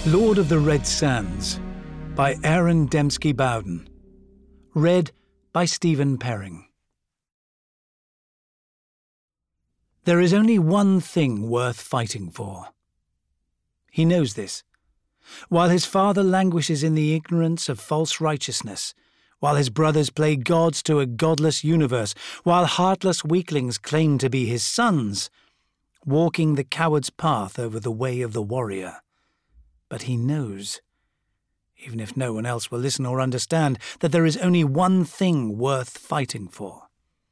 Lord of the Red Sands by Aaron Dembski Bowden. Read by Stephen Perring. There is only one thing worth fighting for. He knows this. While his father languishes in the ignorance of false righteousness, while his brothers play gods to a godless universe, while heartless weaklings claim to be his sons, walking the coward's path over the way of the warrior. But he knows, even if no one else will listen or understand, that there is only one thing worth fighting for.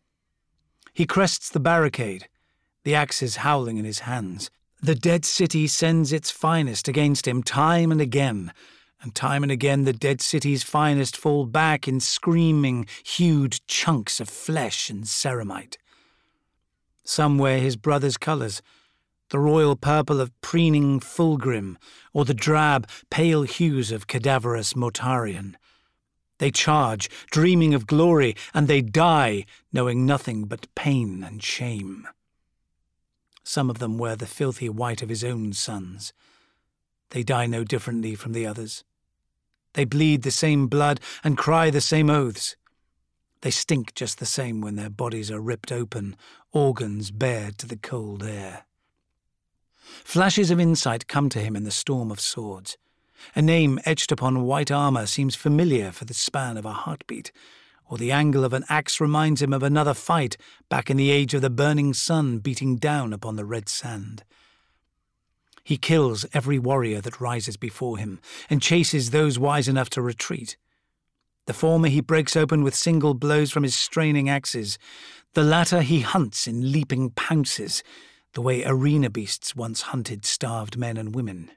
He crests the barricade, the axes howling in his hands. The dead city sends its finest against him time and again the dead city's finest fall back in screaming, huge chunks of flesh and ceramite. Some wear his brother's colours, the royal purple of preening Fulgrim, or the drab, pale hues of cadaverous Mortarion. They charge, dreaming of glory, and they die, knowing nothing but pain and shame. Some of them wear the filthy white of his own sons. They die no differently from the others. They bleed the same blood and cry the same oaths. They stink just the same when their bodies are ripped open, organs bared to the cold air. Flashes of insight come to him in the storm of swords. A name etched upon white armour seems familiar for the span of a heartbeat, or the angle of an axe reminds him of another fight back in the age of the burning sun beating down upon the red sand. He kills every warrior that rises before him, and chases those wise enough to retreat. The former he breaks open with single blows from his straining axes. The latter he hunts in leaping pounces, the way arena beasts once hunted starved men and women.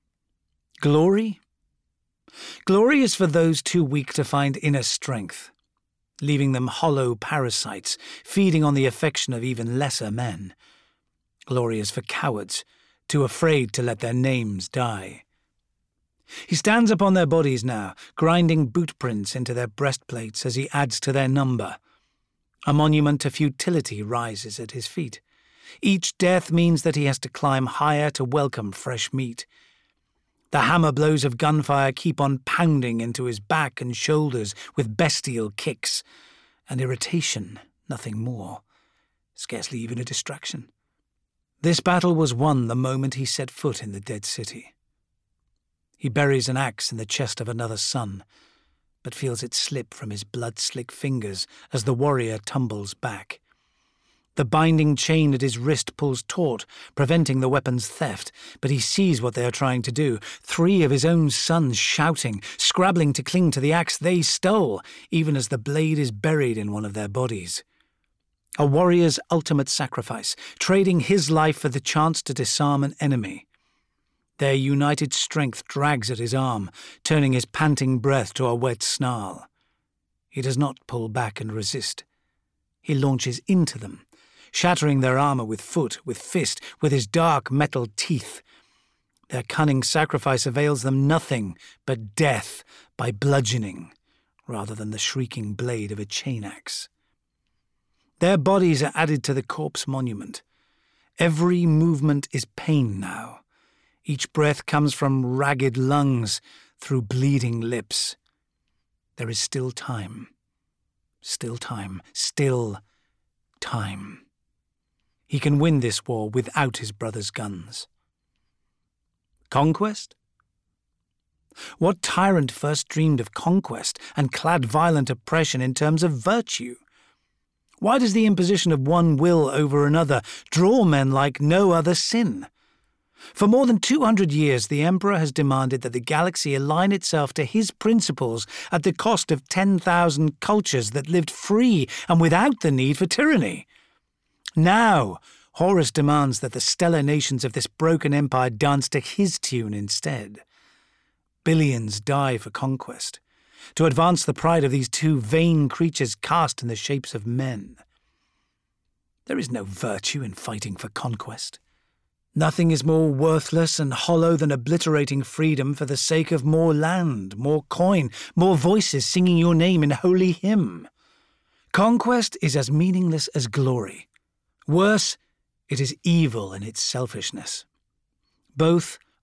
Glory? Glory is for those too weak to find inner strength, leaving them hollow parasites, feeding on the affection of even lesser men. Glory is for cowards, too afraid to let their names die. He stands upon their bodies now, grinding boot prints into their breastplates as he adds to their number. A monument to futility rises at his feet. Each death means that he has to climb higher to welcome fresh meat. The hammer blows of gunfire keep on pounding into his back and shoulders with bestial kicks. An irritation, nothing more. Scarcely even a distraction. This battle was won the moment he set foot in the dead city. He buries an axe in the chest of another son, but feels it slip from his blood-slick fingers as the warrior tumbles back. The binding chain at his wrist pulls taut, preventing the weapon's theft, but he sees what they are trying to do. 3 of his own sons shouting, scrabbling to cling to the axe they stole, even as the blade is buried in one of their bodies. A warrior's ultimate sacrifice, trading his life for the chance to disarm an enemy. Their united strength drags at his arm, turning his panting breath to a wet snarl. He does not pull back and resist. He launches into them, shattering their armour with foot, with fist, with his dark metal teeth. Their cunning sacrifice avails them nothing but death by bludgeoning, rather than the shrieking blade of a chain axe. Their bodies are added to the corpse monument. Every movement is pain now. Each breath comes from ragged lungs, through bleeding lips. There is still time. Still time. Still time. He can win this war without his brother's guns. Conquest? What tyrant first dreamed of conquest and clad violent oppression in terms of virtue? Why does the imposition of one will over another draw men like no other sin? For more than 200 years, the Emperor has demanded that the galaxy align itself to his principles at the cost of 10,000 cultures that lived free and without the need for tyranny. Now, Horus demands that the stellar nations of this broken empire dance to his tune instead. Billions die for conquest, to advance the pride of these 2 vain creatures cast in the shapes of men. There is no virtue in fighting for conquest. Nothing is more worthless and hollow than obliterating freedom for the sake of more land, more coin, more voices singing your name in holy hymn. Conquest is as meaningless as glory. Worse, it is evil in its selfishness. Both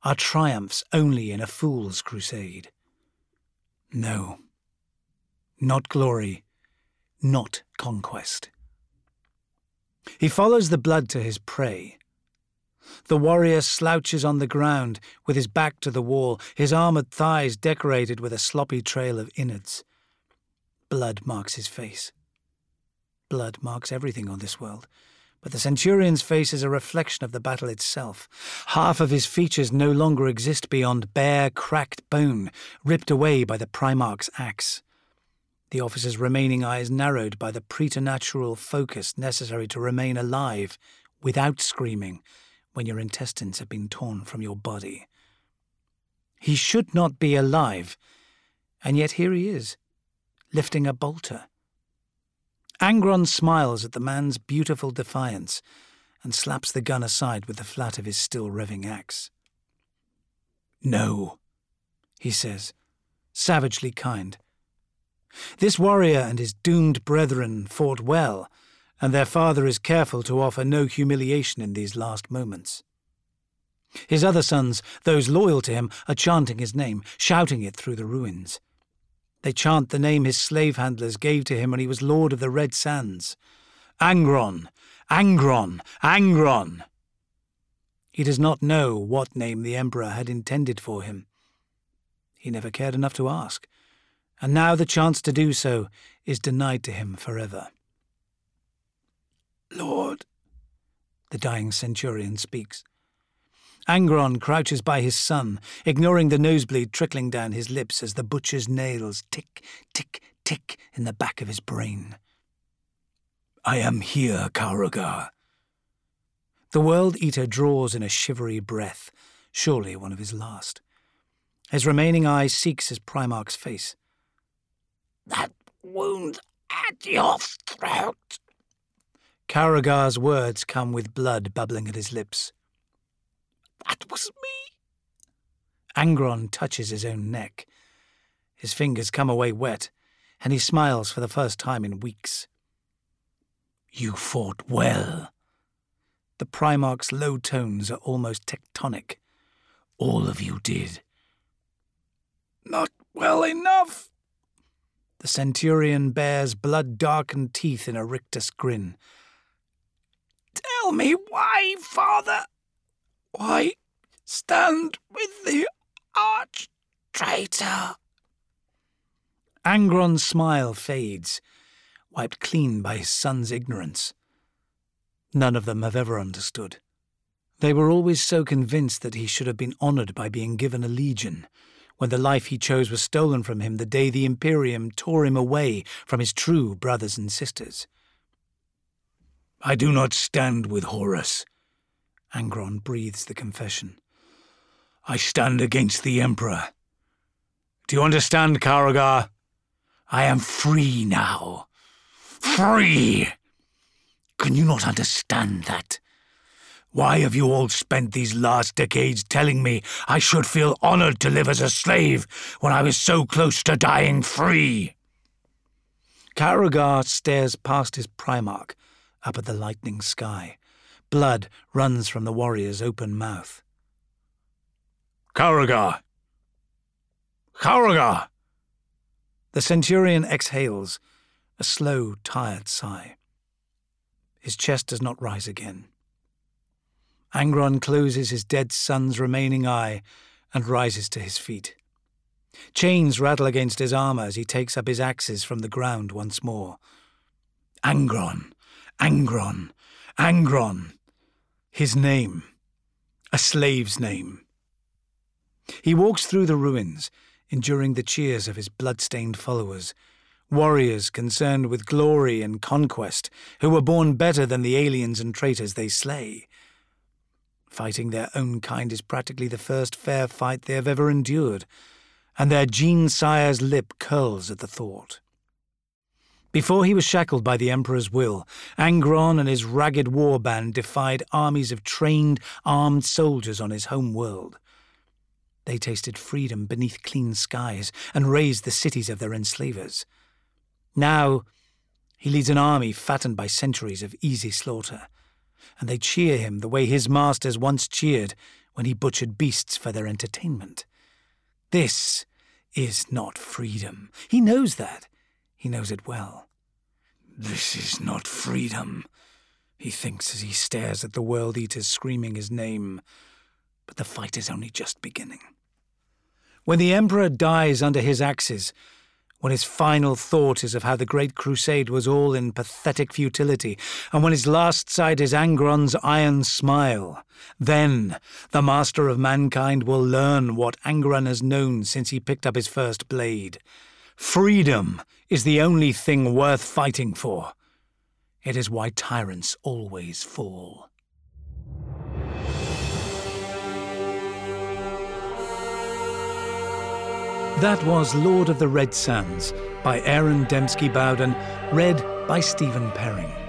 are triumphs only in a fool's crusade. No, not glory, not conquest. He follows the blood to his prey. The warrior slouches on the ground with his back to the wall, his armoured thighs decorated with a sloppy trail of innards. Blood marks his face. Blood marks everything on this world, but the centurion's face is a reflection of the battle itself. Half of his features no longer exist beyond bare, cracked bone, ripped away by the Primarch's axe. The officer's remaining eye is narrowed by the preternatural focus necessary to remain alive without screaming when your intestines have been torn from your body. He should not be alive, and yet here he is, lifting a bolter. Angron smiles at the man's beautiful defiance and slaps the gun aside with the flat of his still revving axe. "No," he says, savagely kind. This warrior and his doomed brethren fought well, and their father is careful to offer no humiliation in these last moments. His other sons, those loyal to him, are chanting his name, shouting it through the ruins. They chant the name his slave handlers gave to him when he was Lord of the Red Sands. Angron! Angron! Angron! He does not know what name the Emperor had intended for him. He never cared enough to ask, and now the chance to do so is denied to him forever. "Lord," the dying centurion speaks. Angron crouches by his son, ignoring the nosebleed trickling down his lips as the butcher's nails tick, tick, tick in the back of his brain. "I am here, Kauragar." The World Eater draws in a shivery breath, surely one of his last. His remaining eye seeks his Primarch's face. "That wound at your throat." Kauragar's words come with blood bubbling at his lips. "That was me." Angron touches his own neck. His fingers come away wet, and he smiles for the first time in weeks. "You fought well." The Primarch's low tones are almost tectonic. "All of you did." "Not well enough." The centurion bares blood-darkened teeth in a rictus grin. "Tell me why, father? Why stand with the arch-traitor?" Angron's smile fades, wiped clean by his son's ignorance. None of them have ever understood. They were always so convinced that he should have been honoured by being given a legion, when the life he chose was stolen from him the day the Imperium tore him away from his true brothers and sisters. "I do not stand with Horus," Angron breathes the confession. "I stand against the Emperor. Do you understand, Kauragar? I am free now. Free! Can you not understand that? Why have you all spent these last decades telling me I should feel honoured to live as a slave when I was so close to dying free?" Kauragar stares past his Primarch, up at the lightning sky. Blood runs from the warrior's open mouth. "Kauragar! Kauragar!" The centurion exhales, a slow, tired sigh. His chest does not rise again. Angron closes his dead son's remaining eye and rises to his feet. Chains rattle against his armour as he takes up his axes from the ground once more. Angron! Angron! Angron! His name. A slave's name. He walks through the ruins, enduring the cheers of his blood-stained followers, warriors concerned with glory and conquest, who were born better than the aliens and traitors they slay. Fighting their own kind is practically the first fair fight they have ever endured, and their gene-sire's lip curls at the thought. Before he was shackled by the Emperor's will, Angron and his ragged war band defied armies of trained, armed soldiers on his home world. They tasted freedom beneath clean skies and razed the cities of their enslavers. Now he leads an army fattened by centuries of easy slaughter, and they cheer him the way his masters once cheered when he butchered beasts for their entertainment. This is not freedom. He knows that. He knows it well. This is not freedom, he thinks as he stares at the World Eaters screaming his name. But the fight is only just beginning. When the Emperor dies under his axes, when his final thought is of how the Great Crusade was all in pathetic futility, and when his last sight is Angron's iron smile, then the master of mankind will learn what Angron has known since he picked up his first blade. Freedom is the only thing worth fighting for. It is why tyrants always fall. That was Lord of the Red Sands by Aaron Dembski Bowden, read by Stephen Perring.